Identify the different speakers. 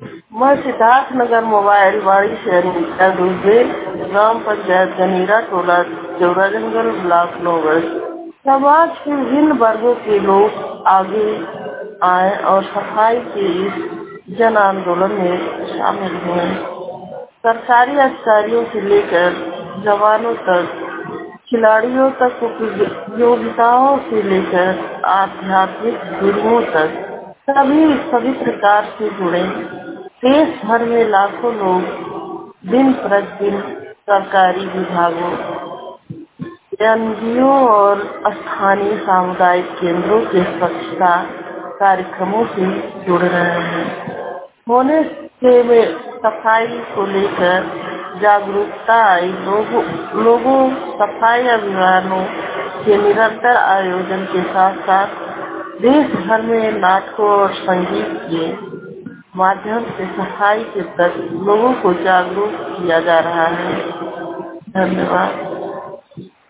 Speaker 1: मैं सिद्धार्थनगर मोबाइल वाड़ी से अनिता दुबे, ग्राम पंचायत गनीरा, टोला चौरा जंगल, ब्लॉक नौगढ़। समाज के विभिन्न वर्गों के लोग आगे आए और सफाई के इस जन आंदोलन में शामिल हुए। सरकारी अधिकारियों से लेकर जवानों तक, खिलाड़ियों तक, उपयोगिताओं से लेकर आध्यात्मिक गुरुओं तक सभी प्रकार से जुड़े। देश भर में लाखों लोग दिन प्रतिदिन सरकारी विभागों, एनजीओ और स्थानीय सामुदायिक केंद्रों के स्वच्छता कार्यक्रमों से जुड़ रहे हैं। होने से में सफाई को लेकर जागरूकता आई। लोगों सफाई अभियानों के निरंतर आयोजन के साथ साथ देश भर में नाटकों और संगीत के माध्यम से सफाई के प्रति लोगों को जागरूक किया जा रहा है। धन्यवाद।